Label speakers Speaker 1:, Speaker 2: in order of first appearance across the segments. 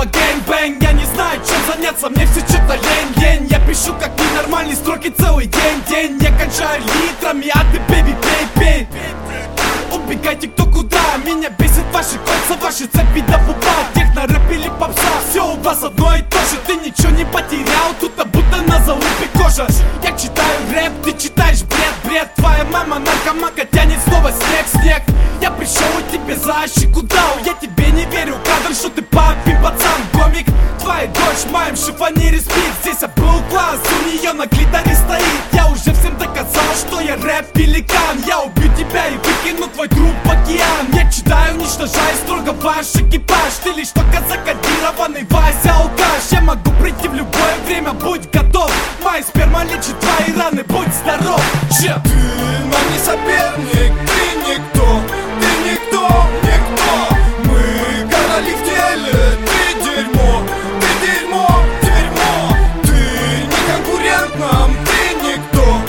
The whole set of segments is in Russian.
Speaker 1: снова гэнг-бэнг. Я не знаю, чем заняться, мне все что-то лень. Я пишу как ненормальный, строки целый день. Я кончаю литрами, а ты, бэби, пей. Убегайте кто куда, меня бесит ваши кольца, ваши цепи до пупа. Техно, рэп или попса, все у вас одно и то же. Ты ничего не потерял, тут будто на залупе кожа. Я читаю рэп, ты читаешь бред. Твоя мама наркоманка тянет снова снег. Я пришел и тебе за щеку дал. Я тебе не верю, кадр, что ты папин пацан, комик. Твоя дочь в моем шифонере спит. Здесь был класс, у нее на клиторе стоит. Я уже всем доказал, что я рэп-пеликан. Я убью тебя и выкину твой труп в океан. Я читаю, уничтожаю строго ваш экипаж. Ты лишь только закодированный Вася алкаш. Я могу прийти в любое время, будь готов. Моя сперма лечит твои раны, будь здоров.
Speaker 2: Ты нам не соперник, ты никто. Мы короли в деле, ты дерьмо. Ты не конкурент нам, ты никто.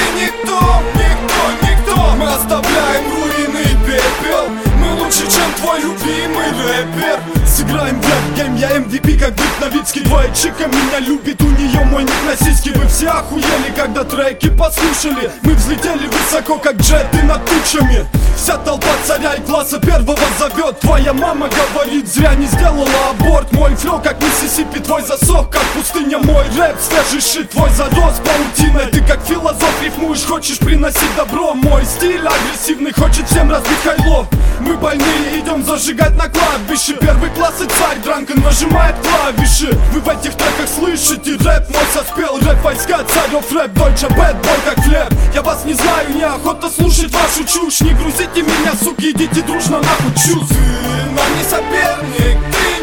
Speaker 2: Мы оставляем руины и пепел. Мы лучше, чем твой любимый рэпер. Сыграем в рэп-гейм, я MVP, как Брит Новицкий. Твоя чика меня любит, у нее мой ник на сиськи. Вы все охуели, когда треки послушали. Мы взлетели высоко, как джеты над тучами. Вся толпа царя и класса первого зовет. Твоя мама говорит, зря не сделала аборт. Мой флоу как Миссисипи, твой засох как пустыня. Мой рэп свежий шит, твой зарос паутиной. Ты как философ рифмуешь, хочешь приносить добро. Мой стиль агрессивный, хочет всем разбить хайло. Мы больные, идем зажигать на кладбище. Первый класс и царь Дранкен нажимает клавиши. Вы в этих треках слышите рэп мой соспел. Рэп войска, царев рэп, дойче бэд бой как хлеб. Я вас не знаю, неохота слушать вашу чушь. Не грузите меня, суки, идите дружно нахуй чус. Ты нам не соперник, ты